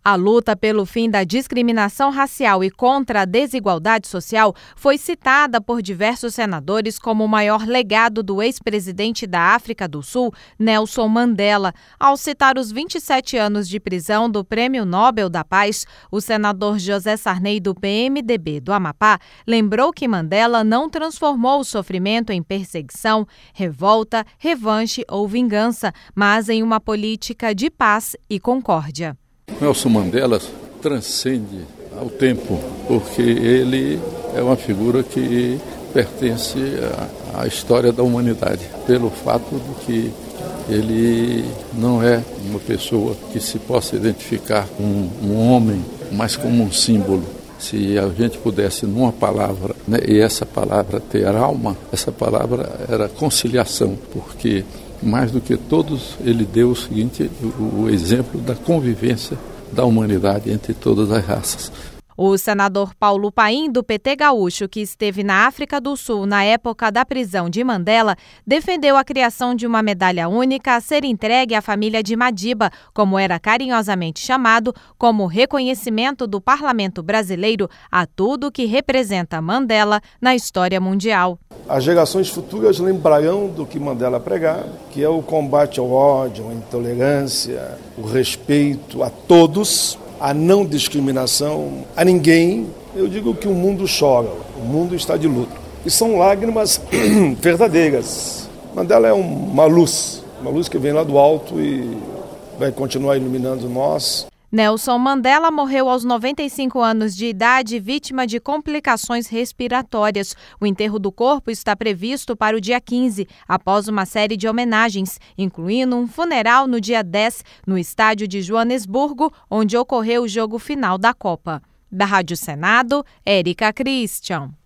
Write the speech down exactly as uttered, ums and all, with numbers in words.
A luta pelo fim da discriminação racial e contra a desigualdade social foi citada por diversos senadores como o maior legado do ex-presidente da África do Sul, Nelson Mandela. Ao citar os vinte e sete anos de prisão do Prêmio Nobel da Paz, o senador José Sarney, do P M D B do Amapá, lembrou que Mandela não transformou o sofrimento em perseguição, revolta, revanche ou vingança, mas em uma política de paz e concórdia. Nelson Mandela transcende ao tempo, porque ele é uma figura que pertence à, à história da humanidade, pelo fato de que ele não é uma pessoa que se possa identificar com um, um homem, mas como um símbolo. Se a gente pudesse, numa palavra, né, e essa palavra ter alma, essa palavra era conciliação, porque mais do que todos, ele deu o seguinte, o, o exemplo da convivência da humanidade entre todas as raças. O senador Paulo Paim, do P T gaúcho, que esteve na África do Sul na época da prisão de Mandela, defendeu a criação de uma medalha única a ser entregue à família de Madiba, como era carinhosamente chamado, como reconhecimento do parlamento brasileiro a tudo que representa Mandela na história mundial. As gerações futuras lembrarão do que Mandela pregava, que é o combate ao ódio, à intolerância, o respeito a todos, a não discriminação a ninguém. Eu digo que o mundo chora, o mundo está de luto. E são lágrimas verdadeiras. Mandela é uma luz, uma luz que vem lá do alto e vai continuar iluminando nós. Nelson Mandela morreu aos noventa e cinco anos de idade, vítima de complicações respiratórias. O enterro do corpo está previsto para o dia quinze, após uma série de homenagens, incluindo um funeral no dia dez, no estádio de Joanesburgo, onde ocorreu o jogo final da Copa. Da Rádio Senado, Érica Christian.